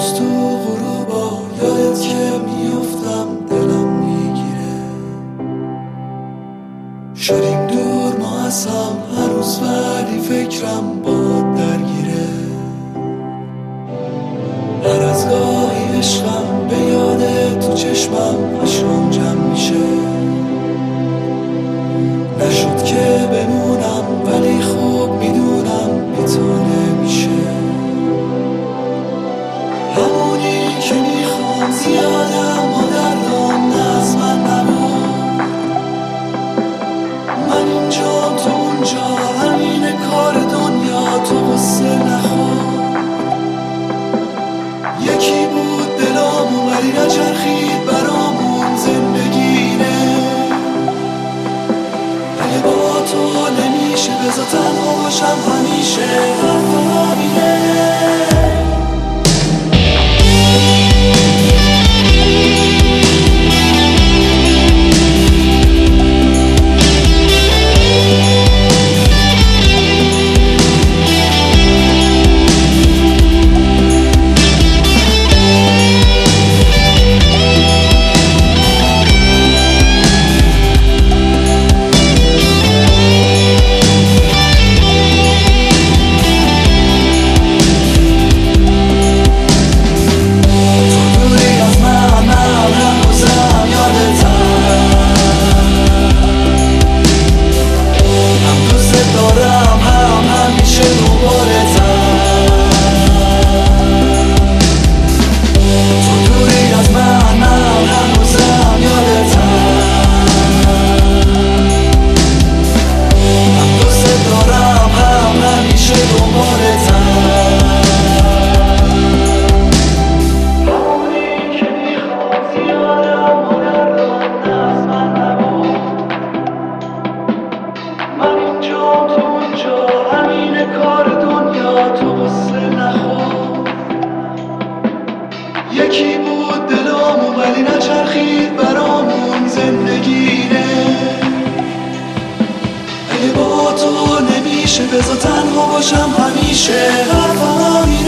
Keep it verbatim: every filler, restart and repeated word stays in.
روز تو غروبا یادت که میافتم دلم میگیره. شدیم دور ما از هم هنوز ولی فکرم باد درگیره. هر از گاهی عشقم به یاد تو چشمم اشکام جمع میشه. نشد که بمونم ولی خوب میدونم بی تو نمیشه. همونی که میخوام زیادم و دردام نه از من نبود. من اینجام تو اونجا همین کار دنیا تو قصه نخور. یکی بود دلامون ولی نچرخید برامون زندگینه. اگه با تو نمیشه بذار تنها باشم همیشه. حرفم همینه. یکی بود دلامون ولی نچرخید برامون زندگینه. اگه با تو نمیشه بذار تنها باشم همیشه. حرفم همینه.